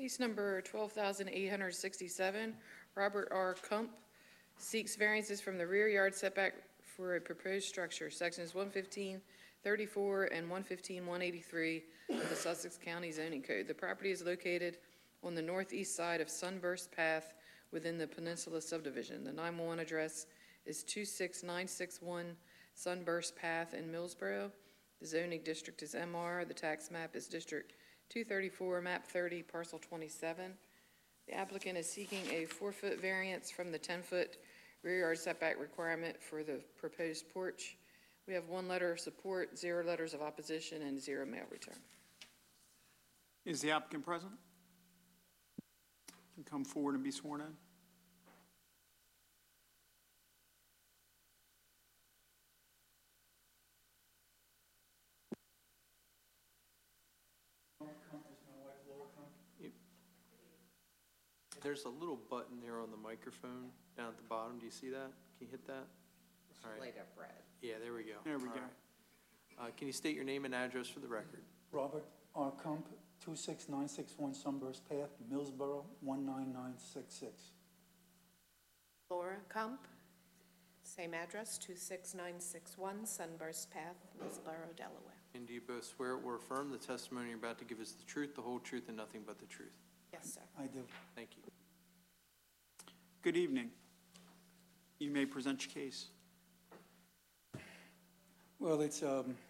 Case number 12,867, Robert R. Kump seeks variances from the rear yard setback for a proposed structure, sections 115-34 and 115-183 of the Sussex County Zoning Code. The property is located on the northeast side of Sunburst Path within the Peninsula subdivision. The 911 address is 26961 Sunburst Path in Millsboro. The zoning district is MR. The tax map is District 234, map 30, parcel 27. The applicant is seeking a 4-foot variance from the 10-foot rear yard setback requirement for the proposed porch. We have 1 letter of support, 0 letters of opposition, and 0 mail return. Is the applicant present? Can come forward and be sworn in. There's a little button there on the microphone down at the bottom. Do you see that? Can you hit that? It's light up red. Yeah, there we go. There we go. Right. Can you state your name and address for the record? Robert R. Kump, 26961 Sunburst Path, Millsboro, 19966. Laura Kump, same address, 26961 Sunburst Path, Millsboro, Delaware. And do you both swear or affirm the testimony you're about to give is the truth, the whole truth, and nothing but the truth? Yes, sir. I do. Thank you. Good evening. You may present your case. Well, it's,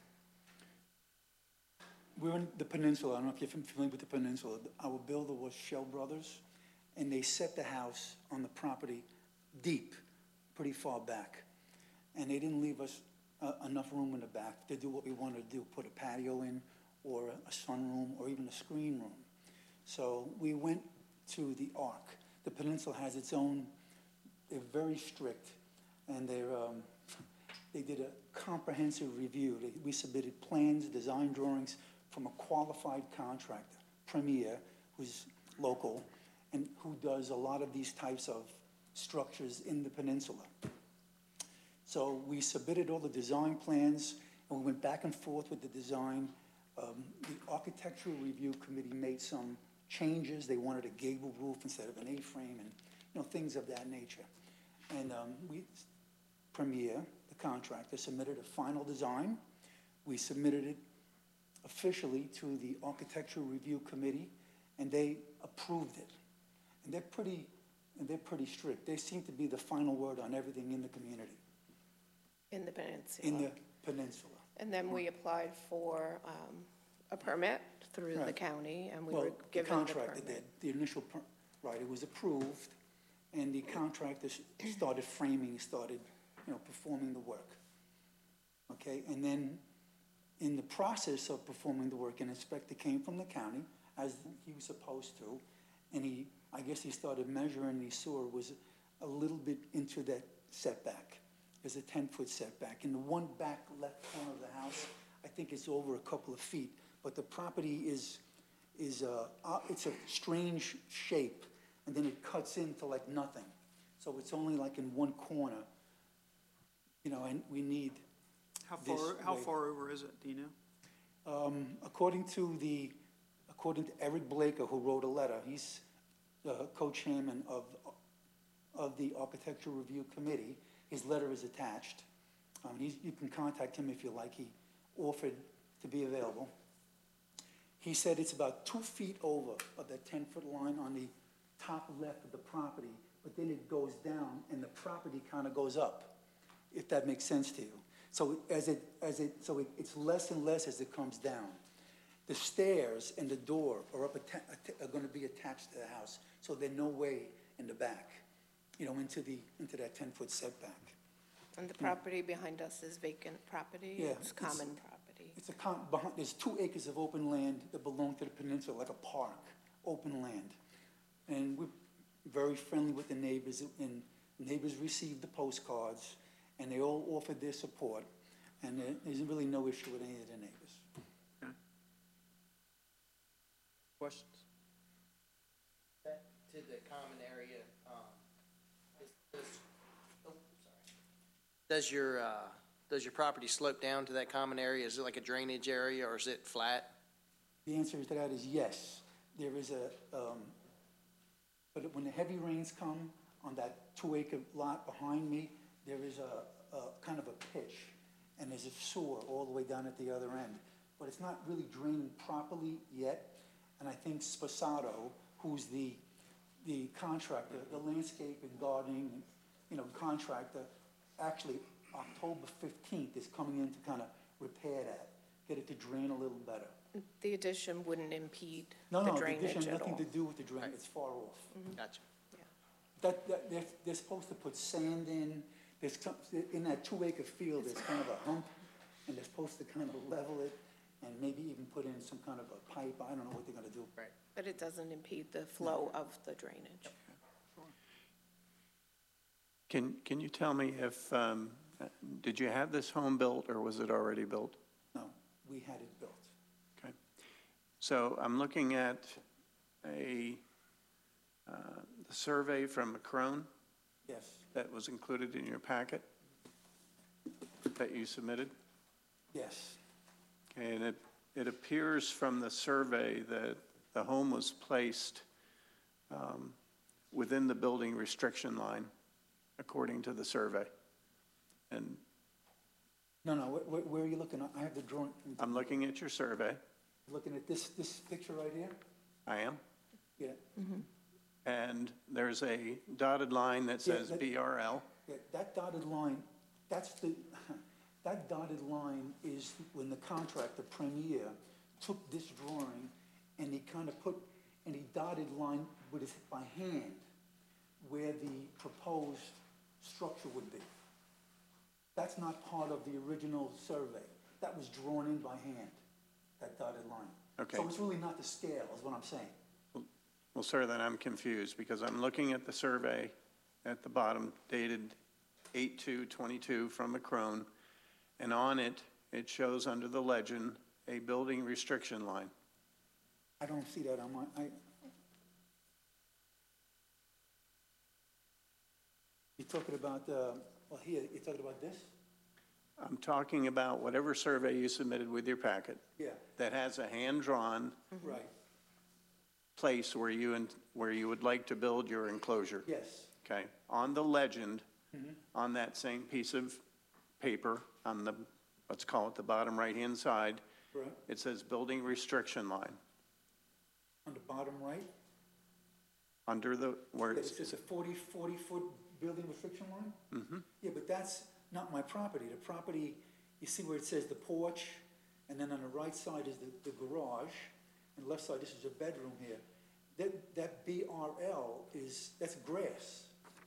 we're in the peninsula. I don't know if you're familiar with the peninsula. Our builder was Shell Brothers, and they set the house on the property deep, pretty far back. And they didn't leave us enough room in the back to do what we wanted to do, put a patio in, or a sunroom, or even a screen room. So we went to the ARC. The peninsula has its own, they're very strict, and they did a comprehensive review. We submitted plans, design drawings from a qualified contractor, Premier, who's local, and who does a lot of these types of structures in the peninsula. So we submitted all the design plans, and we went back and forth with the design. The Architectural Review Committee made some changes. They wanted a gable roof instead of an A-frame, and things of that nature. And Premier, the contractor, submitted a final design. We submitted it officially to the Architectural Review Committee, and they approved it. And they're pretty strict. They seem to be the final word on everything in the community. In the peninsula. In the peninsula. And then we applied for a permit through the county, and we were given the contractor permit. did. The initial, right, it was approved, and the contractor started framing, started, performing the work. Okay, and then in the process of performing the work, an inspector came from the county, as he was supposed to, and I guess he started measuring the sewer was a little bit into that setback. There's a 10-foot setback. In the one back left corner of the house, I think it's over a couple of feet, but the property it's a strange shape, and then it cuts into like nothing. So it's only like in one corner, and we need How far over is it, do you know? According to Eric Blaker, who wrote a letter, he's the co-chairman of the Architectural Review Committee. His letter is attached. You can contact him if you like. He offered to be available. He said it's about 2 feet over of that 10-foot line on the top left of the property, but then it goes down and the property kind of goes up, if that makes sense to you. So it's less and less as it comes down. The stairs and the door are going to be attached to the house, so they're no way in the back, into that 10-foot setback. And the property behind us is vacant property? Yeah, it's common property? There's 2 acres of open land that belong to the peninsula, like a park, open land. And we're very friendly with the neighbors, and neighbors received the postcards, and they all offered their support, and there's really no issue with any of the neighbors. Okay. Questions? To the common area, does your property slope down to that common area? Is it like a drainage area, or is it flat? The answer to that is yes. there is but when the heavy rains come on that 2-acre lot behind me, there is a kind of a pitch, and there's a sewer all the way down at the other end. But it's not really draining properly yet, and I think Spasato, who's the contractor, the landscape and gardening, contractor, actually, October 15th is coming in to kind of repair that, get it to drain a little better. The addition wouldn't impede No, the no, the drainage addition has at nothing all. to do with the drain, it's far off. Gotcha. They're supposed to put sand in, in that 2-acre field, there's kind of a hump, and they're supposed to kind of level it, and maybe even put in some kind of a pipe, I don't know what they're gonna do. Right. But it doesn't impede the flow of the drainage. Can you tell me if, did you have this home built or was it already built? No, we had it built. Okay. So I'm looking at the survey from Macron Yes, that was included in your packet that you submitted. yes, Okay, and it appears from the survey that the home was placed within the building restriction line, according to the survey. And no, where are you looking? I have the drawing, I'm looking at your survey. looking at this picture right here? I am. Yeah, And there's a dotted line that says that- BRL. yeah, that dotted line, that dotted line is when the contractor, Premier, took this drawing and he kind of and he dotted line with his, by hand, where the proposed structure would be. That's not part of the original survey. That was drawn in by hand, that dotted line. Okay. So it's really not the scale, is what I'm saying. Well, sir, then I'm confused because I'm looking at the survey at the bottom dated 8/2/22 from Macron, and on it, it shows under the legend a building restriction line. I don't see that on my, you're talking about, well, here, you're talking about this? I'm talking about whatever survey you submitted with your packet Yeah, that has a hand-drawn right, place where you would like to build your enclosure. yes. Okay, on the legend, on that same piece of paper, on the, let's call it the bottom right-hand side, Right, it says building restriction line. on the bottom right, Under the, where it it's, says a 40-foot building restriction line? Mm-hmm. Yeah, but that's not my property. The property, you see where it says the porch, and then on the right side is the garage, and left side, this is a bedroom here. That BRL that's grass.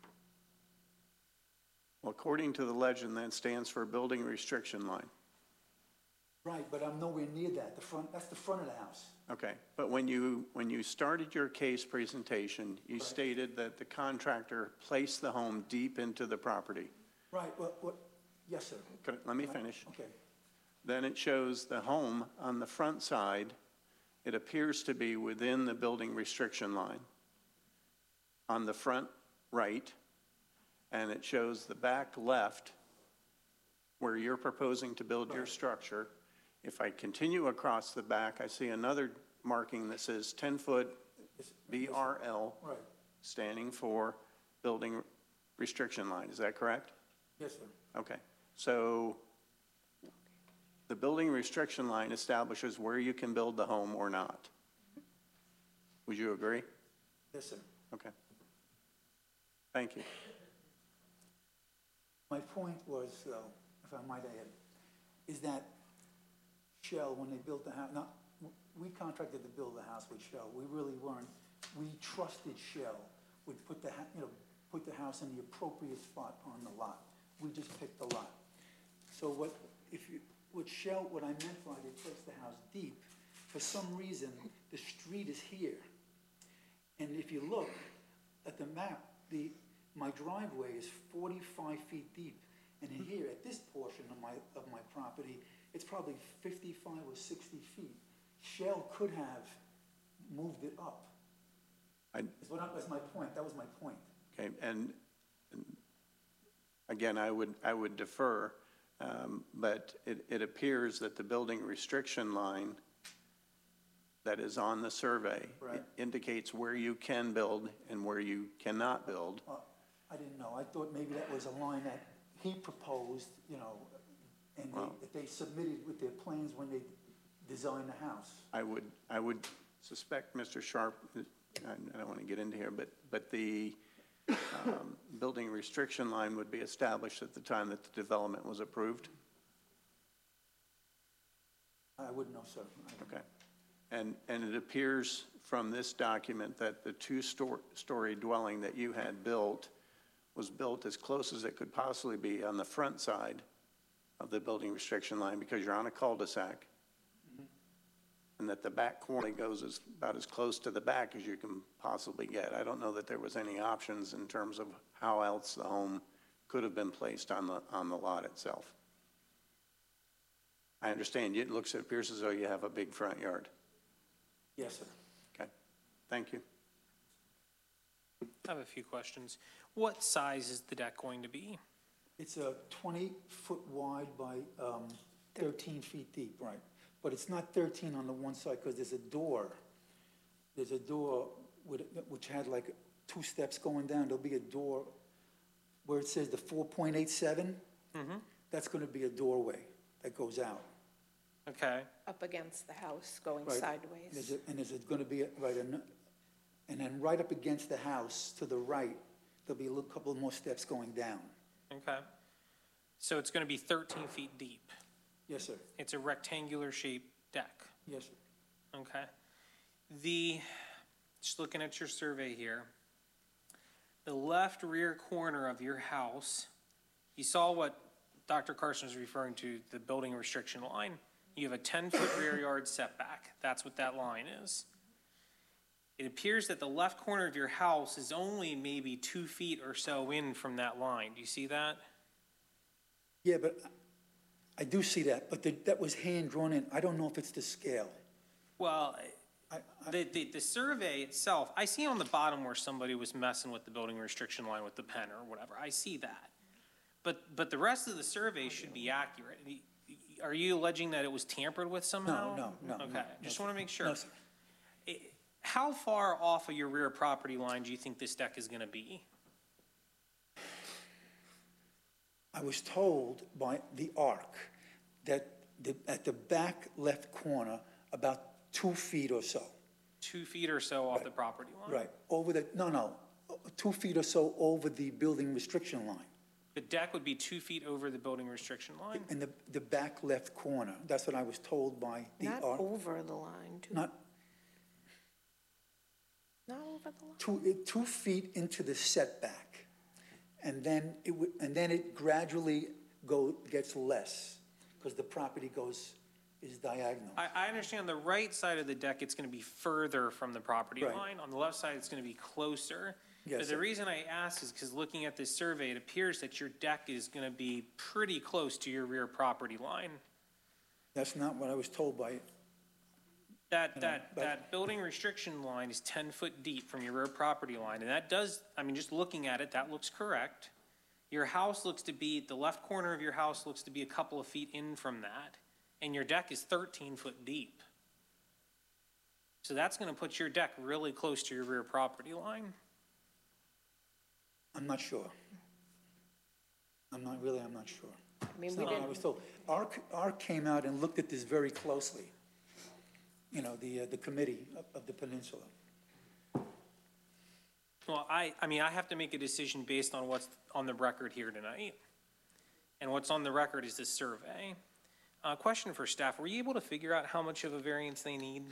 well, according to the legend, that stands for building restriction line. Right, but I'm nowhere near that. That's the front of the house. Okay, but when you started your case presentation, you stated that the contractor placed the home deep into the property. Right, well, yes, sir. Let me finish. Okay, Then it shows the home on the front side, it appears to be within the building restriction line on the front right, and it shows the back left where you're proposing to build your structure. If I continue across the back, I see another marking that says 10-foot BRL, right, standing for building restriction line. Is that correct? yes, sir. Okay, so the building restriction line establishes where you can build the home or not. Would you agree? Yes, sir. Okay. Thank you. My point was, though, if I might add, is that Shell, when they built the house, we contracted to build the house with Shell. We really weren't. We trusted Shell would put the house in the appropriate spot on the lot. We just picked the lot. So what I meant by they placed the house deep, for some reason, the street is here. And if you look at the map, my driveway is 45 feet deep. And in here, at this portion of my property, it's probably 55 or 60 feet. Shell could have moved it up. That's my point. That was my point. Okay, and again, I would defer, but it appears that the building restriction line that is on the survey. Right. It indicates where you can build and where you cannot build. I didn't know. I thought maybe that was a line that he proposed, and that they submitted with their plans when they designed the house. I would suspect, Mr. Sharp, I don't want to get into here, but the building restriction line would be established at the time that the development was approved. I wouldn't know, sir. Okay. And it appears from this document that the two-story dwelling that you had built was built as close as it could possibly be on the front side of the building restriction line because you're on a cul-de-sac. And that the back corner goes about as close to the back as you can possibly get. I don't know that there was any options in terms of how else the home could have been placed on the lot itself. I understand it appears as though you have a big front yard. Yes, sir. Okay, thank you. I have a few questions. What size is the deck going to be? It's a 20-foot wide by 13 feet deep, right? But it's not 13 on the one side because there's a door. There's a door which had like 2 steps going down. There'll be a door where it says the 4.87. That's going to be a doorway that goes out. Okay. Up against the house, going Right. sideways. There's going to be, and then right up against the house to the right, there'll be a couple more steps going down. Okay. So it's going to be 13 feet deep. Yes, sir. It's a rectangular shaped deck. Yes, sir. Okay. Just looking at your survey here, the left rear corner of your house, you saw what Dr. Carson was referring to, the building restriction line. You have a 10-foot rear yard setback. That's what that line is. It appears that the left corner of your house is only maybe 2 feet or so in from that line. Do you see that? Yeah, but I do see that, but that was hand drawn in. I don't know if it's the scale. Well, the survey itself, I see on the bottom where somebody was messing with the building restriction line with the pen or whatever. I see that. But the rest of the survey should be accurate. Are you alleging that it was tampered with somehow? No. Okay, just want to make sure. No, sir. How far off of your rear property line do you think this deck is going to be? I was told by the ARC that at the back left corner, about 2 feet or so. 2 feet or so off the property line? Right, over 2 feet or so over the building restriction line. The deck would be 2 feet over the building restriction line? In the back left corner. That's what I was told by the Not ARC. over the line, Not over the line. 2 feet into the setback. And then it gradually gets less because the property is diagonal. I understand the right side of the deck, it's going to be further from the property Right. line. On the left side, it's going to be closer. Yes, But the sir. reason I ask is because looking at this survey, it appears that your deck is going to be pretty close to your rear property line. That's not what I was told by, That building restriction line is 10 foot deep from your rear property line, and that does, just looking at it, that looks correct. Your house looks to be, the left corner of your house looks to be a couple of feet in from that, and your deck is 13 foot deep. So that's gonna put your deck really close to your rear property line. I'm not sure. I'm not sure. I mean, It's we not what I didn't, was told. ARC came out and looked at this very closely. The committee of the peninsula. Well, I have to make a decision based on what's on the record here tonight. And what's on the record is this survey. Question for staff, were you able to figure out how much of a variance they need?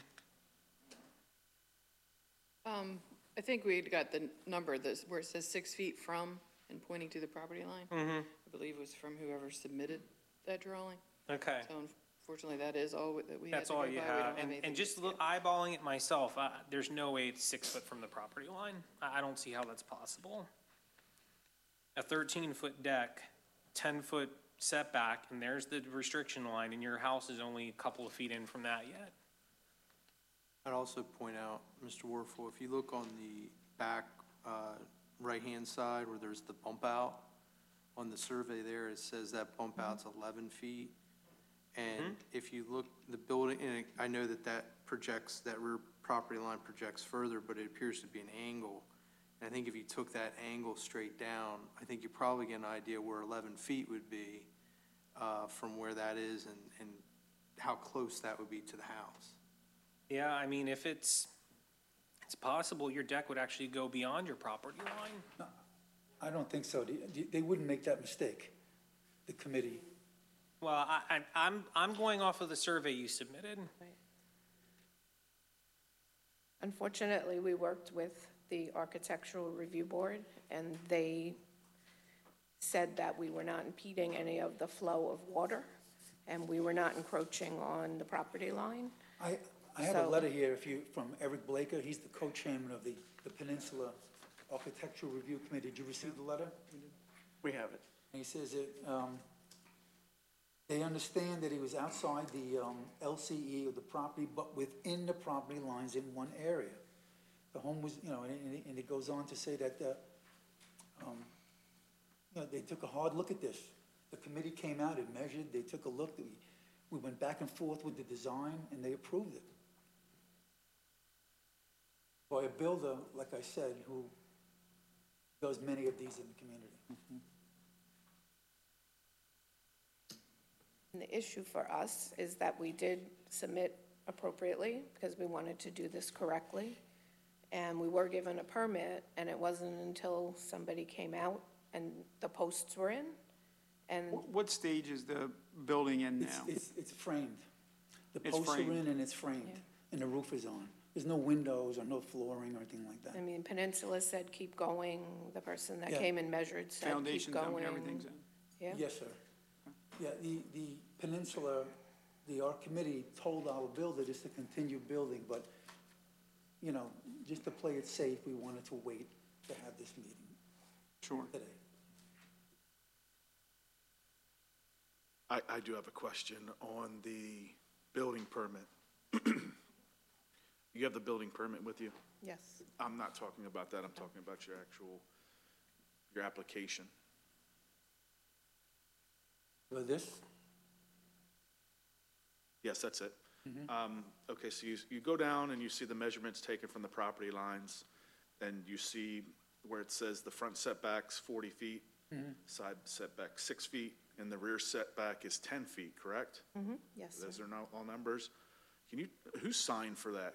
I think we got the number where it says 6 feet from and pointing to the property line. I believe it was from whoever submitted that drawing. Okay. So unfortunately, that is all that we had That's to go all by. you We have, don't anything and just to- eyeballing it myself, there's no way it's 6 foot from the property line. I don't see how that's possible. A 13-foot deck, 10-foot setback, and there's the restriction line, and your house is only a couple of feet in from that yet. I'd also point out, Mr. Warfel, if you look on the back right-hand side where there's the bump out, on the survey there, it says that bump out's 11 feet. And if you look, the building, and I know that that projects, that rear property line projects further, but it appears to be an angle. And I think if you took that angle straight down, I think you probably get an idea where 11 feet would be from where that is and how close that would be to the house. Yeah, I mean, if it's possible your deck would actually go beyond your property line. I don't think so. They wouldn't make that mistake, the committee. Well, I'm going off of the survey you submitted. Unfortunately, we worked with the Architectural Review Board, and they said that we were not impeding any of the flow of water, and we were not encroaching on the property line. I have a So- letter here from Eric Blaker. He's the co-chairman of the Peninsula Architectural Review Committee. Did you receive the letter? We have it. And he says that they understand that he was outside the LCE of the property, but within the property lines in one area. The home was, and it goes on to say that, they took a hard look at this. The committee came out and measured, they took a look, we went back and forth with the design, and they approved it. By a builder, like I said, who does many of these in the community. And the issue for us is that we did submit appropriately because we wanted to do this correctly. And we were given a permit, and it wasn't until somebody came out and the posts were in. And What stage is the building in now? It's framed. The It's posts are framed. in and it's framed, Yeah. and the roof is on. There's no windows or no flooring or anything like that. I mean, Peninsula said, keep going. The person that Yeah. came and measured said, keep Foundation's up going. and everything's in? Yeah. Yes, sir. Yeah, the Peninsula, our committee told our builder just to continue building, but, just to play it safe, we wanted to wait to have this meeting Sure. today. I do have a question on the building permit. You have the building permit with you? Yes. I'm not talking about that, I'm talking about your application. For this, Yes, that's it. Okay, so you go down and you see the measurements taken from the property lines, and you see where it says the front setback's 40 feet, side setback 6 feet, and the rear setback is 10 feet, correct? Yes, sir. Those are all numbers. Who signed for that?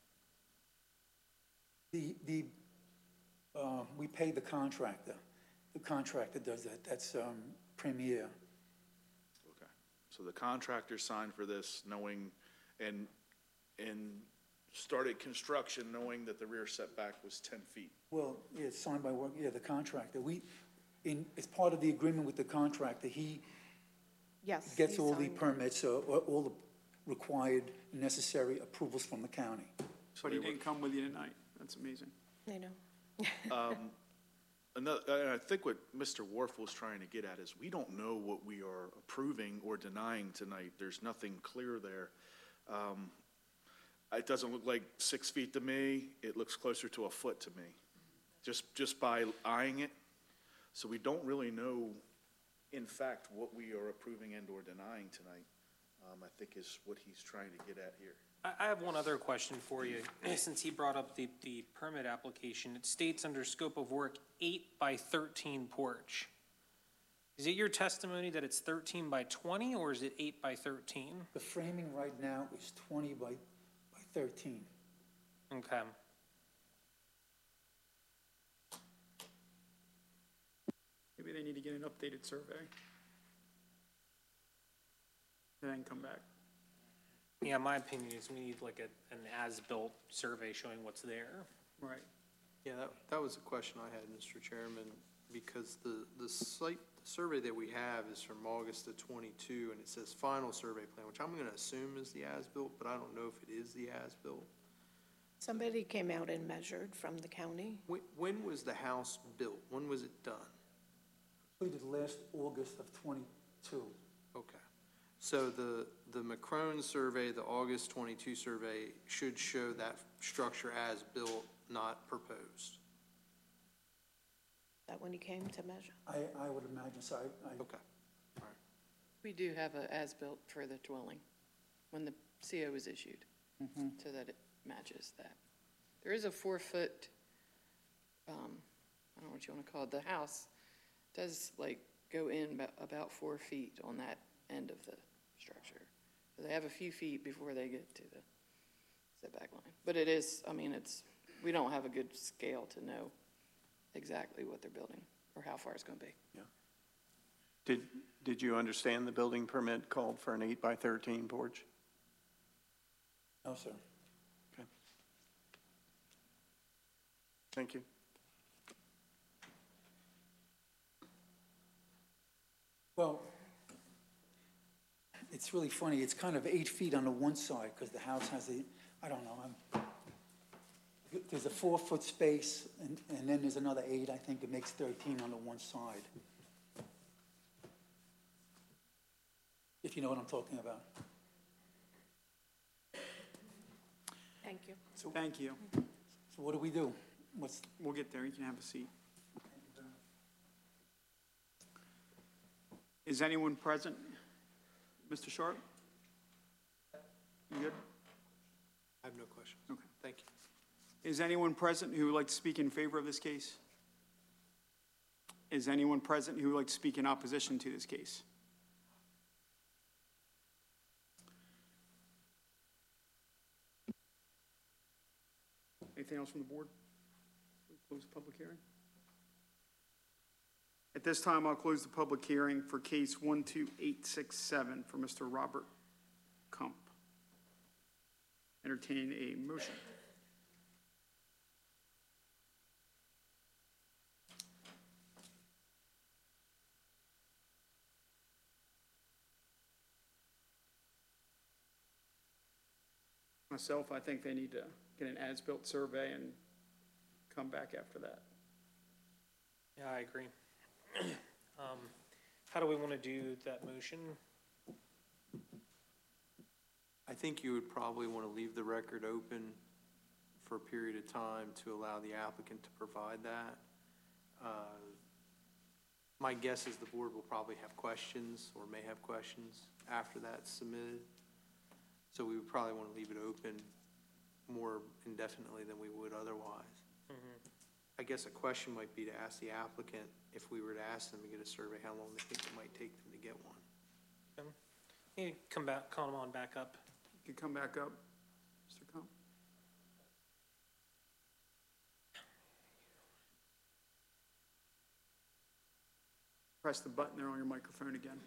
we pay the contractor. The contractor does that. That's Premier. Okay, so the contractor signed for this knowing, and started construction knowing that the rear setback was 10 feet. Well, yeah, it's signed by the contractor. As part of the agreement with the contractor, he Yes. gets he all the signed. permits, all the required necessary approvals from the county. But he didn't come with you tonight. That's amazing. I know. And I think what Mr. Wharf was trying to get at is, we don't know what we are approving or denying tonight. There's nothing clear there. It doesn't look like 6 feet to me. It looks closer to a foot to me, just by eyeing it. So we don't really know, in fact, what we are approving and or denying tonight, I think is what he's trying to get at here. I have one other question for you, since he brought up the permit application. It states under scope of work, 8 by 13 porch. Is it your testimony that it's 13 by 20, or is it 8 by 13? The framing right now is 20 by 13. Okay. Maybe they need to get an updated survey. And then come back. Yeah, my opinion is we need like an as-built survey showing what's there. Right. Yeah, that was a question I had, Mr. Chairman, because the survey that we have is from August of '22, and it says final survey plan, which I'm gonna assume is the as-built, but I don't know if it is the as-built. Somebody came out and measured from the county. When was the house built? When was it done? Completed last August of '22. Okay. So the McCrone survey, the August '22 survey, should show that structure as built, not proposed. Is that when he came to measure? I would imagine so. Okay. All right. We do have a as-built for the dwelling when the CO is issued, so that it matches that. There is a 4-foot, I don't know what you want to call it, the house does like go in about 4 feet on that end of the structure. So they have a few feet before they get to the setback line. But it is, I mean, we don't have a good scale to know exactly what they're building or how far it's going to be. Did you understand the building permit called for an 8x13 porch? No, sir. Okay. Thank you. Well, it's really funny. It's kind of 8 feet on the one side because the house has I don't know. There's a 4-foot space and then there's another 8. I think it makes 13 on the one side. If you know what I'm talking about. Thank you. Thank you. So what do we do? We'll get there. You can have a seat. Is anyone present? Mr. Sharp? You good? I have no questions. Okay. Thank you. Is anyone present who would like to speak in favor of this case? Is anyone present who would like to speak in opposition to this case? Anything else from the board? We close the public hearing. At this time, I'll close the public hearing for case 12867 for Mr. Robert Kump. Entertain a motion. Myself, I think they need to get an as-built survey and come back after that. Yeah, I agree. How do we want to do that motion? I think you would probably want to leave the record open for a period of time to allow the applicant to provide that. My guess is the board will probably have questions or may have questions after that's submitted. So we would probably want to leave it open more indefinitely than we would otherwise. I guess a question might be to ask the applicant, if we were to ask them to get a survey, how long they think it might take them to get one. You come on back up. You can come back up, Mr. Kump. Press the button there on your microphone again.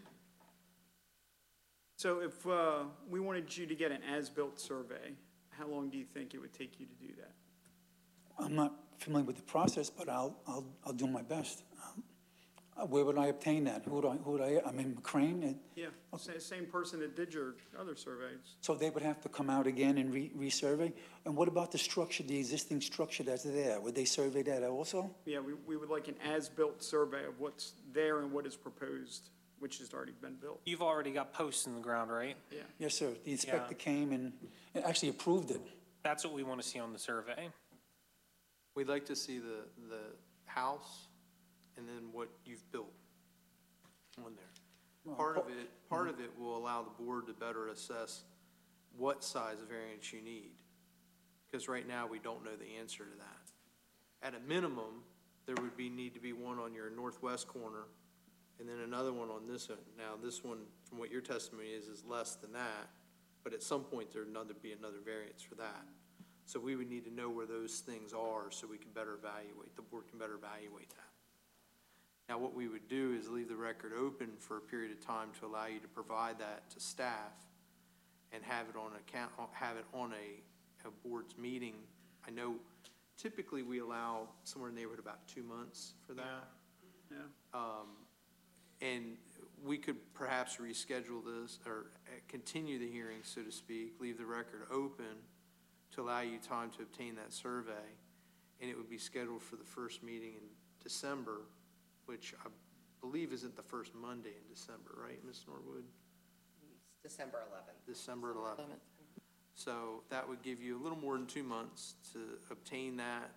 So if we wanted you to get an as-built survey, how long do you think it would take you to do that? I'm not familiar with the process, but I'll do my best. Where would I obtain that? Who would I, I mean, McCrane? Yeah, same person that did your other surveys. So they would have to come out again and resurvey? And what about the structure, the existing structure that's there? Would they survey that also? Yeah, we would like an as-built survey of what's there and what is proposed, which has already been built. You've already got posts in the ground, right? Yeah. Yes, sir. The inspector came and actually approved it. That's what we want to see on the survey. We'd like to see the house and then what you've built on there. Part of it will allow the board to better assess what size variance you need. Because right now, we don't know the answer to that. At a minimum, there would need to be one on your northwest corner and then another one on this one. Now, this one, from what your testimony is less than that, but at some point, there'd be another variance for that. So we would need to know where those things are so we can better evaluate, the board can better evaluate that. Now, what we would do is leave the record open for a period of time to allow you to provide that to staff and have it on a board's meeting. I know typically we allow somewhere in the neighborhood about 2 months for that. Yeah. And we could perhaps reschedule this or continue the hearing, so to speak, leave the record open to allow you time to obtain that survey. And it would be scheduled for the first meeting in December, which I believe isn't the first Monday in December, right, Ms. Norwood? December 11th. December 11th. So that would give you a little more than 2 months to obtain that,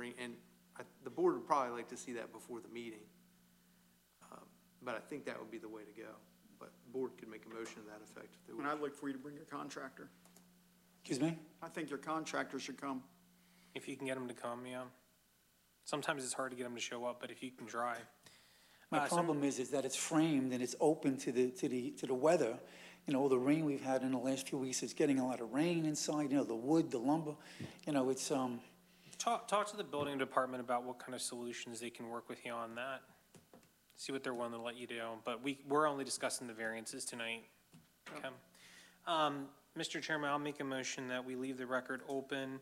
the board would probably like to see that before the meeting. But I think that would be the way to go. but the board could make a motion to that effect if they And would. I'd look for you to bring your contractor. Excuse me? I think your contractor should come. If you can get them to come, yeah. Sometimes it's hard to get them to show up, but if you can try. My problem is that it's framed and it's open to the weather. You know, the rain we've had in the last few weeks, it's getting a lot of rain inside, you know, the wood, the lumber, you know, it's, Talk to the building department about what kind of solutions they can work with you on that. See what they're willing to let you do, but we're only discussing the variances tonight. Okay. Mr. Chairman, I'll make a motion that we leave the record open.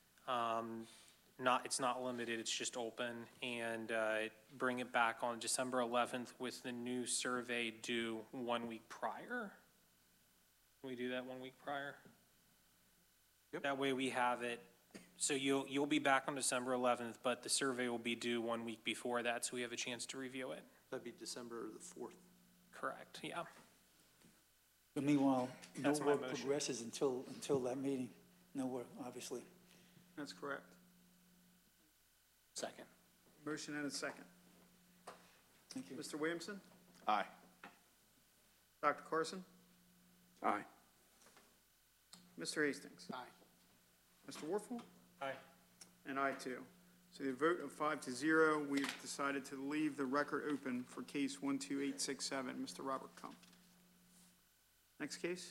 It's not limited, it's just open, and bring it back on December 11th with the new survey due 1 week prior. Can we do that 1 week prior? Yep. That way we have it, so you'll be back on December 11th, but the survey will be due 1 week before that, so we have a chance to review it. That'd be December the 4th. Correct, yeah. but meanwhile, no That's my work motion. progresses until that meeting. No work, obviously. That's correct. Second. Motion and a second. Thank you. Mr. Williamson? Aye. Dr. Carson? Aye. Mr. Hastings? Aye. Mr. Warfel? Aye. And I too. So the vote of 5-0, we've decided to leave the record open for case 12867, Mr. Robert Kump. Next case?